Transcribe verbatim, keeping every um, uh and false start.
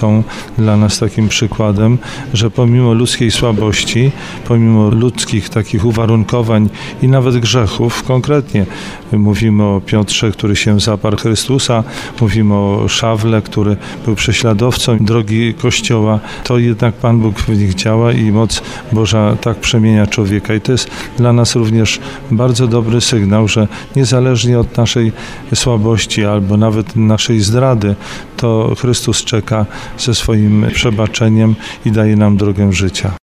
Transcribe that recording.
są dla nas takim przykładem, że pomimo ludzkiej słabości, pomimo ludzkich takich uwarunkowań i nawet grzechów, konkretnie mówimy o Piotrze, który się zaparł Chrystusa, mówimy o Szawle, który był prześladowcą drogi Kościoła, to jednak Pan Bóg w nich działa i moc Boża tak przemienia człowieka. I to jest dla nas również bardzo dobry sygnał, że niezależnie od naszej słabości albo nawet naszej zdrady, to Chrystus czeka ze swoim przebaczeniem i daje nam drogę życia.